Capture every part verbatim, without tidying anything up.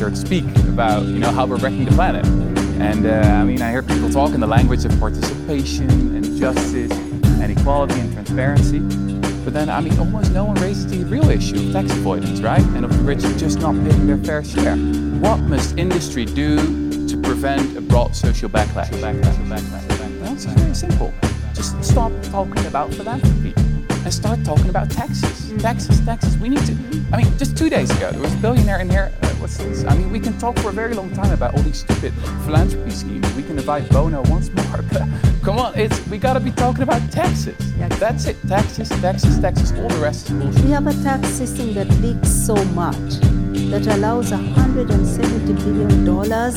church speak about, you know, how we're wrecking the planet. And uh, I mean, I hear people talk in the language of participation and justice and equality and transparency. But then, I mean, almost no one raises the real issue of tax avoidance, right? And of the rich just not paying their fair share. What must industry do to prevent a broad social backlash? backlash, backlash, backlash? Well, it's very simple. Just stop talking about philanthropy and start talking about taxes. Taxes, taxes. We need to, I mean, just two days ago, there was a billionaire in here. Uh, what's this? I mean, we can talk for a very long time about all these stupid philanthropy schemes. We can invite Bono once more, but come on, it's we gotta be talking about taxes. Yes. That's it, taxes, taxes, taxes, all the rest is bullshit. We have a tax system that leaks so much that allows one hundred seventy billion dollars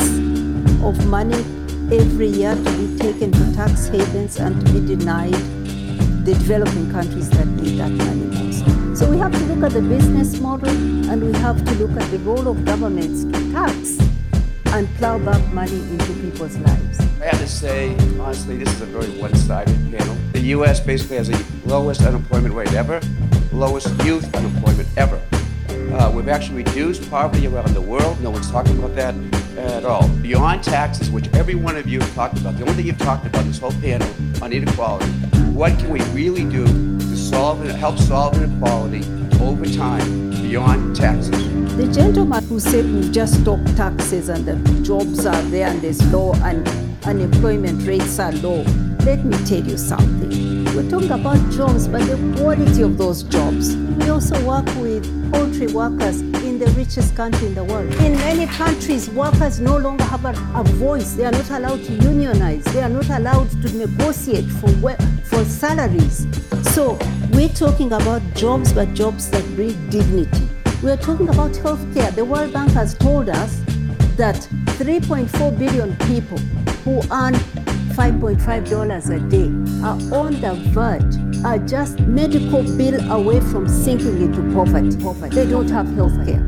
of money every year to be taken to tax havens and to be denied the developing countries that need that money most. So we have to look at the business model, and we have to look at the role of governments to tax and plow back money into people's lives. I have to say, honestly, this is a very one-sided panel. The U S basically has the lowest unemployment rate ever, lowest youth unemployment ever. Uh, we've actually reduced poverty around the world. No one's talking about that at all. Beyond taxes, which every one of you have talked about, the only thing you've talked about this whole panel on inequality, what can we really do to solve and help solve inequality over time beyond taxes? The gentleman who said we've just stopped taxes and the jobs are there and there's low and unemployment rates are low, let me tell you something. We're talking about jobs, but the quality of those jobs. We also work with poultry workers in the richest country in the world. In many countries, workers no longer have a, a voice. They are not allowed to unionize. They are not allowed to negotiate for, for salaries. So we're talking about jobs, but jobs that bring dignity. We're talking about healthcare. The World Bank has told us that three point four billion people who earn five point five dollars a day are on the verge, are just medical bill away from sinking into poverty. They don't have health care.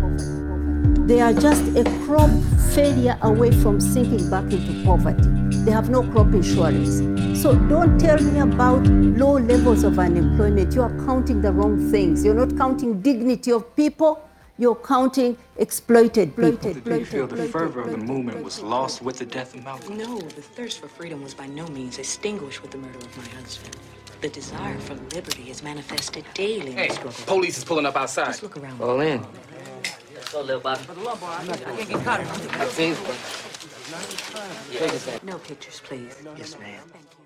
They are just a crop failure away from sinking back into poverty. They have no crop insurance. So don't tell me about low levels of unemployment. You are counting the wrong things. You're not counting dignity of people. You're counting exploited people. Did you feel the fervor of the movement was lost with the death of Malcolm? No, the thirst for freedom was by no means extinguished with the murder of my husband. The desire for liberty is manifested daily in Hey, the struggle. police is pulling up outside. Just look around. All in. Let's go, little Bobby. I can't get caught. No pictures, please. Yes, ma'am. Thank you.